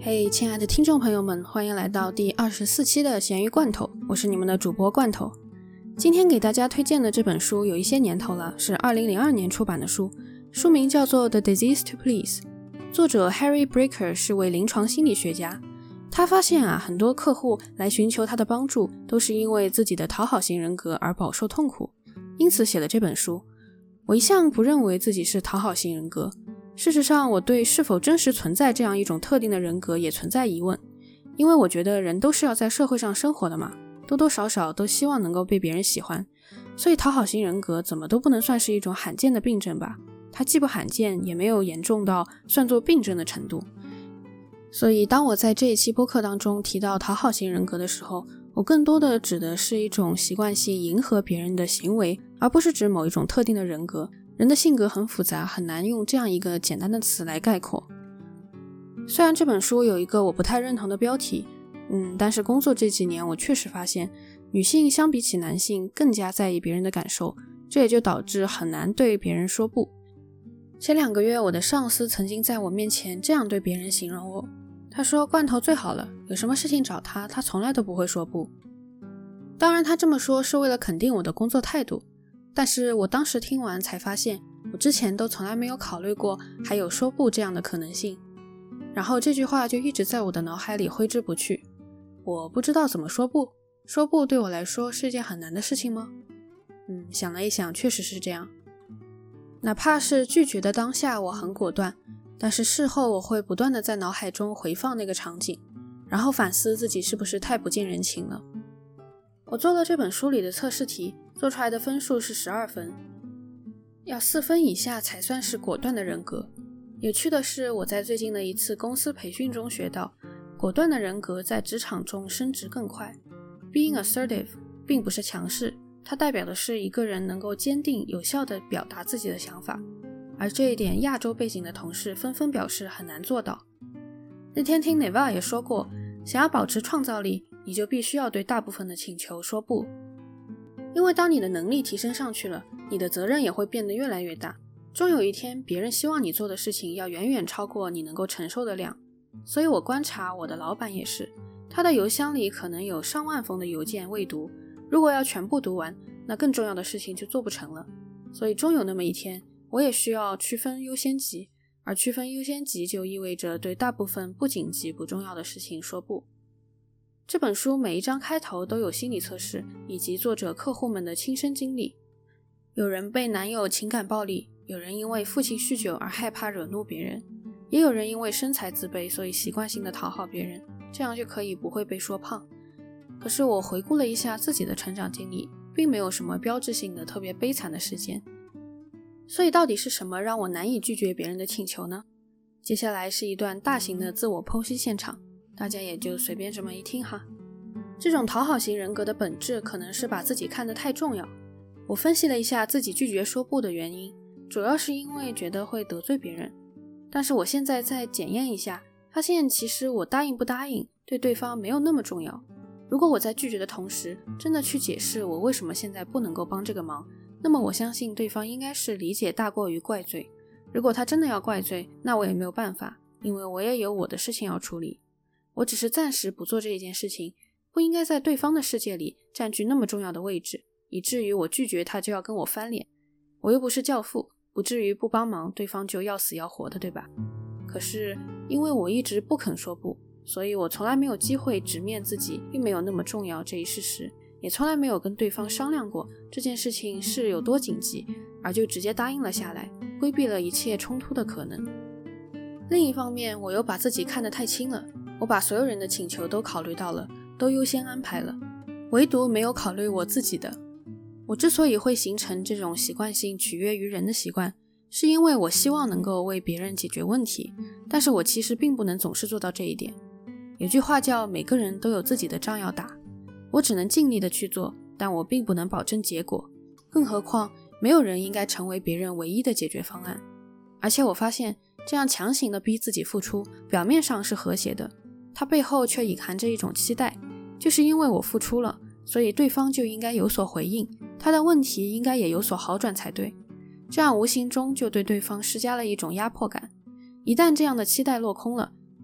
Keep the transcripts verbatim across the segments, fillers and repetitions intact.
嘿、hey, 亲爱的听众朋友们，欢迎来到第二十四期的咸鱼罐头，我是你们的主播罐头。今天给大家推荐的这本书有一些年头了，是二零零二年出版的书，书名叫做 The Disease to Please， 作者 Harry Breaker 是位临床心理学家。他发现啊，很多客户来寻求他的帮助都是因为自己的讨好型人格而饱受痛苦，因此写了这本书。我一向不认为自己是讨好型人格，事实上我对是否真实存在这样一种特定的人格也存在疑问，因为我觉得人都是要在社会上生活的嘛，多多少少都希望能够被别人喜欢，所以讨好型人格怎么都不能算是一种罕见的病症吧，它既不罕见也没有严重到算作病症的程度。所以当我在这一期播客当中提到讨好型人格的时候，我更多的指的是一种习惯性迎合别人的行为，而不是指某一种特定的人格。人的性格很复杂，很难用这样一个简单的词来概括。虽然这本书有一个我不太认同的标题，嗯，但是工作这几年我确实发现女性相比起男性更加在意别人的感受，这也就导致很难对别人说不。前两个月我的上司曾经在我面前这样对别人形容我，他说罐头最好了，有什么事情找他，他从来都不会说不。当然他这么说是为了肯定我的工作态度，但是我当时听完才发现，我之前都从来没有考虑过还有说不这样的可能性。然后这句话就一直在我的脑海里挥之不去。我不知道怎么说不，说不对我来说是一件很难的事情吗？嗯，想了一想，确实是这样。哪怕是拒绝的当下我很果断，但是事后我会不断的在脑海中回放那个场景，然后反思自己是不是太不近人情了。我做了这本书里的测试题，做出来的分数是十二分，要四分以下才算是果断的人格。有趣的是，我在最近的一次公司培训中学到，果断的人格在职场中升职更快。 Being assertive 并不是强势，它代表的是一个人能够坚定有效地表达自己的想法，而这一点亚洲背景的同事纷纷表示很难做到。那天听 Neva 也说过，想要保持创造力，你就必须要对大部分的请求说不，因为当你的能力提升上去了，你的责任也会变得越来越大，终有一天别人希望你做的事情要远远超过你能够承受的量。所以我观察我的老板也是，他的邮箱里可能有上万封的邮件未读，如果要全部读完，那更重要的事情就做不成了。所以终有那么一天，我也需要区分优先级，而区分优先级就意味着对大部分不紧急不重要的事情说不。这本书每一章开头都有心理测试以及作者客户们的亲身经历，有人被男友情感暴力，有人因为父亲酗酒而害怕惹怒别人，也有人因为身材自卑所以习惯性的讨好别人，这样就可以不会被说胖。可是我回顾了一下自己的成长经历，并没有什么标志性的特别悲惨的事件。所以到底是什么让我难以拒绝别人的请求呢？接下来是一段大型的自我剖析现场，大家也就随便这么一听哈。这种讨好型人格的本质可能是把自己看得太重要。我分析了一下自己拒绝说不的原因，主要是因为觉得会得罪别人。但是我现在再检验一下，发现其实我答应不答应对对方没有那么重要。如果我在拒绝的同时真的去解释我为什么现在不能够帮这个忙，那么我相信对方应该是理解大过于怪罪。如果他真的要怪罪，那我也没有办法，因为我也有我的事情要处理。我只是暂时不做这一件事情，不应该在对方的世界里占据那么重要的位置，以至于我拒绝他就要跟我翻脸。我又不是教父，不至于不帮忙对方就要死要活的，对吧？可是因为我一直不肯说不，所以我从来没有机会直面自己并没有那么重要这一事实，也从来没有跟对方商量过这件事情是有多紧急，而就直接答应了下来，规避了一切冲突的可能。另一方面，我又把自己看得太轻了，我把所有人的请求都考虑到了，都优先安排了，唯独没有考虑我自己的。我之所以会形成这种习惯性取悦于人的习惯，是因为我希望能够为别人解决问题，但是我其实并不能总是做到这一点。有句话叫每个人都有自己的仗要打，我只能尽力的去做，但我并不能保证结果，更何况没有人应该成为别人唯一的解决方案。而且我发现这样强行的逼自己付出，表面上是和谐的，它背后却隐含着一种期待，就是因为我付出了，所以对方就应该有所回应，他的问题应该也有所好转才对。这样无形中就对对方施加了一种压迫感。一旦这样的期待落空了，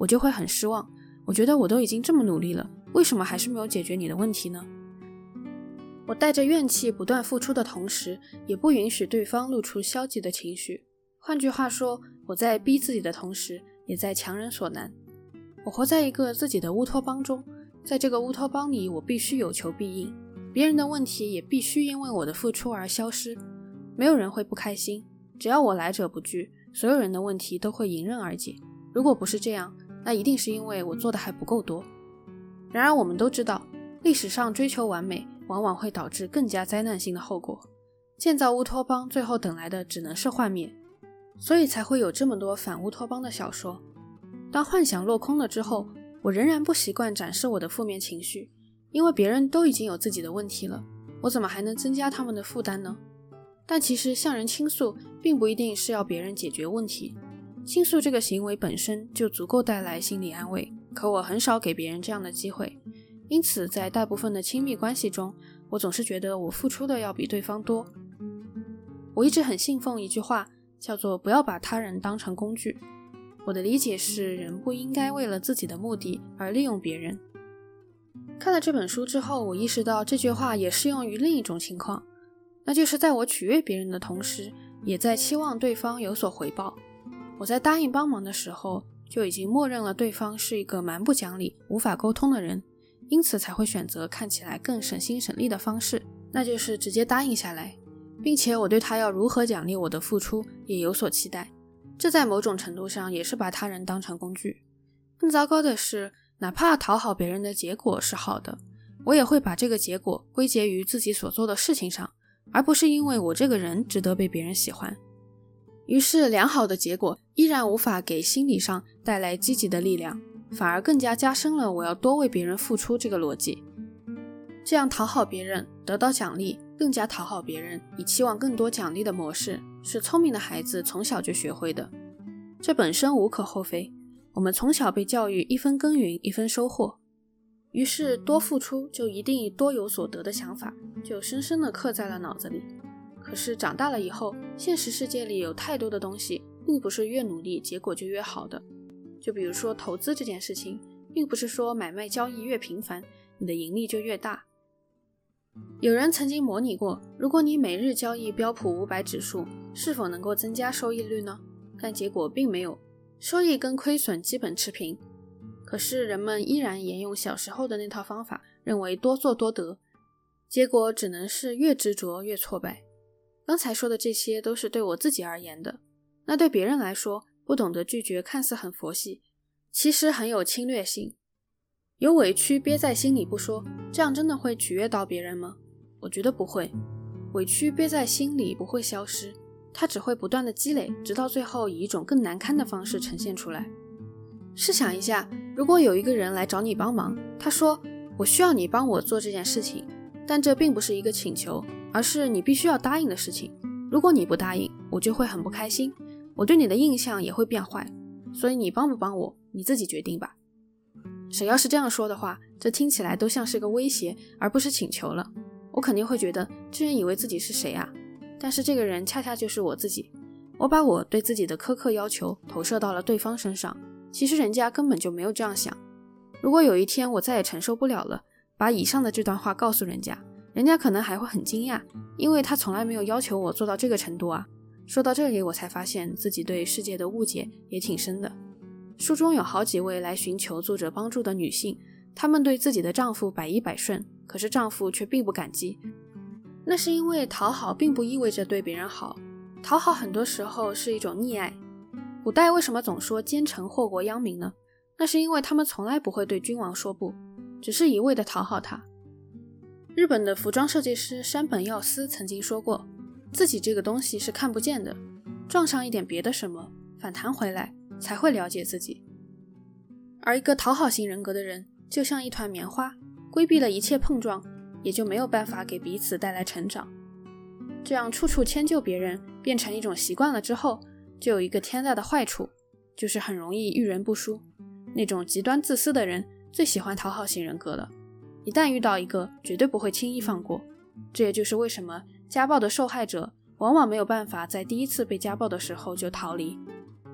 我就会很失望。我觉得我都已经这么努力了，为什么还是没有解决你的问题呢？我带着怨气不断付出的同时，也不允许对方露出消极的情绪。换句话说，我在逼自己的同时，也在强人所难。我活在一个自己的乌托邦中，在这个乌托邦里，我必须有求必应，别人的问题也必须因为我的付出而消失。没有人会不开心，只要我来者不拒，所有人的问题都会迎刃而解。如果不是这样，那一定是因为我做的还不够多。然而我们都知道，历史上追求完美往往会导致更加灾难性的后果，建造乌托邦最后等来的只能是幻灭，所以才会有这么多反乌托邦的小说。当幻想落空了之后，我仍然不习惯展示我的负面情绪，因为别人都已经有自己的问题了，我怎么还能增加他们的负担呢？但其实向人倾诉并不一定是要别人解决问题，倾诉这个行为本身就足够带来心理安慰，可我很少给别人这样的机会。因此在大部分的亲密关系中，我总是觉得我付出的要比对方多。我一直很信奉一句话，叫做不要把他人当成工具。我的理解是，人不应该为了自己的目的而利用别人。看了这本书之后，我意识到这句话也适用于另一种情况，那就是在我取悦别人的同时，也在期望对方有所回报。我在答应帮忙的时候，就已经默认了对方是一个蛮不讲理、无法沟通的人，因此才会选择看起来更省心省力的方式，那就是直接答应下来，并且我对他要如何奖励我的付出也有所期待。这在某种程度上也是把他人当成工具。更糟糕的是，哪怕讨好别人的结果是好的，我也会把这个结果归结于自己所做的事情上，而不是因为我这个人值得被别人喜欢。于是良好的结果依然无法给心理上带来积极的力量，反而更加加深了我要多为别人付出这个逻辑。这样讨好别人，得到奖励，更加讨好别人，以期望更多奖励的模式，是聪明的孩子从小就学会的。这本身无可厚非，我们从小被教育一分耕耘一分收获，于是多付出就一定多有所得的想法就深深地刻在了脑子里。可是长大了以后，现实世界里有太多的东西并不是越努力结果就越好的。就比如说投资这件事情，并不是说买卖交易越频繁，你的盈利就越大。有人曾经模拟过，如果你每日交易标普五百指数，是否能够增加收益率呢？但结果并没有，收益跟亏损基本持平。可是人们依然沿用小时候的那套方法，认为多做多得，结果只能是越执着越挫败。刚才说的这些都是对我自己而言的，那对别人来说，不懂得拒绝看似很佛系，其实很有侵略性。有委屈憋在心里不说，这样真的会取悦到别人吗？我觉得不会。委屈憋在心里不会消失，它只会不断的积累，直到最后以一种更难堪的方式呈现出来。试想一下，如果有一个人来找你帮忙，他说我需要你帮我做这件事情，但这并不是一个请求，而是你必须要答应的事情。如果你不答应，我就会很不开心，我对你的印象也会变坏，所以你帮不帮我，你自己决定吧。谁要是这样说的话，这听起来都像是个威胁，而不是请求了。我肯定会觉得这人以为自己是谁啊？但是这个人恰恰就是我自己，我把我对自己的苛刻要求投射到了对方身上，其实人家根本就没有这样想。如果有一天我再也承受不了了，把以上的这段话告诉人家，人家可能还会很惊讶，因为他从来没有要求我做到这个程度啊。说到这里，我才发现自己对世界的误解也挺深的。书中有好几位来寻求作者帮助的女性，她们对自己的丈夫百依百顺，可是丈夫却并不感激。那是因为讨好并不意味着对别人好，讨好很多时候是一种溺爱。古代为什么总说奸臣祸国殃民呢？那是因为他们从来不会对君王说不，只是一味的讨好他。日本的服装设计师山本耀司曾经说过，自己这个东西是看不见的，撞上一点别的什么，反弹回来才会了解自己。而一个讨好型人格的人就像一团棉花，规避了一切碰撞，也就没有办法给彼此带来成长。这样处处迁就别人变成一种习惯了之后，就有一个天大的坏处，就是很容易遇人不淑。那种极端自私的人最喜欢讨好型人格了，一旦遇到一个绝对不会轻易放过。这也就是为什么家暴的受害者往往没有办法在第一次被家暴的时候就逃离。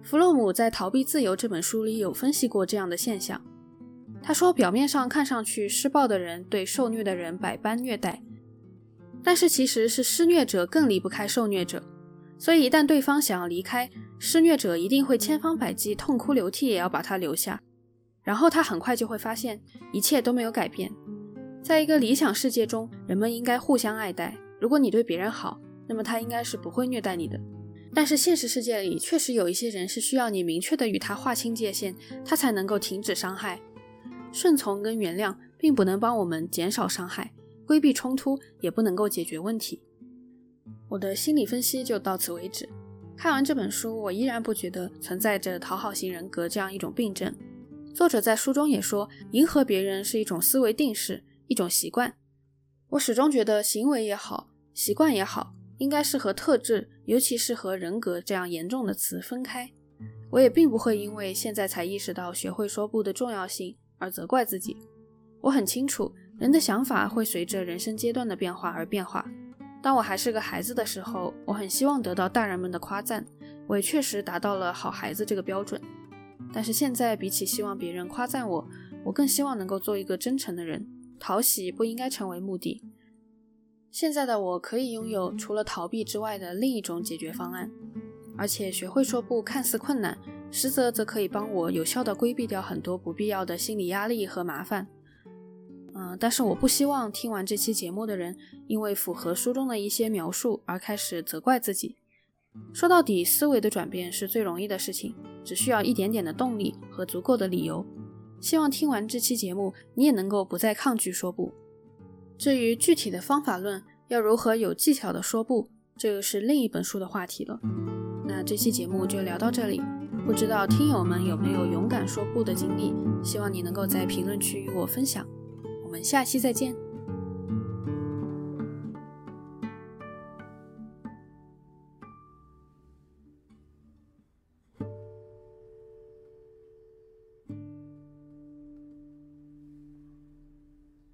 弗洛姆在《逃避自由》这本书里有分析过这样的现象。他说，表面上看上去施暴的人对受虐的人百般虐待，但是其实是施虐者更离不开受虐者，所以一旦对方想要离开，施虐者一定会千方百计痛哭流涕也要把他留下，然后他很快就会发现一切都没有改变。在一个理想世界中，人们应该互相爱戴，如果你对别人好，那么他应该是不会虐待你的。但是现实世界里确实有一些人是需要你明确的与他划清界限，他才能够停止伤害。顺从跟原谅并不能帮我们减少伤害，规避冲突也不能够解决问题。我的心理分析就到此为止。看完这本书，我依然不觉得存在着讨好型人格这样一种病症。作者在书中也说，迎合别人是一种思维定式，一种习惯。我始终觉得行为也好，习惯也好，应该是和特质，尤其是和人格这样严重的词分开。我也并不会因为现在才意识到学会说不的重要性而责怪自己。我很清楚，人的想法会随着人生阶段的变化而变化。当我还是个孩子的时候，我很希望得到大人们的夸赞，我也确实达到了好孩子这个标准。但是现在比起希望别人夸赞我，我更希望能够做一个真诚的人，讨喜不应该成为目的。现在的我可以拥有除了逃避之外的另一种解决方案，而且学会说不看似困难，实则则可以帮我有效地规避掉很多不必要的心理压力和麻烦。嗯，但是我不希望听完这期节目的人因为符合书中的一些描述而开始责怪自己。说到底，思维的转变是最容易的事情，只需要一点点的动力和足够的理由。希望听完这期节目，你也能够不再抗拒说不。至于具体的方法论，要如何有技巧的说不，这又是另一本书的话题了。那这期节目就聊到这里，不知道听友们有没有勇敢说不的经历，希望你能够在评论区与我分享。我们下期再见。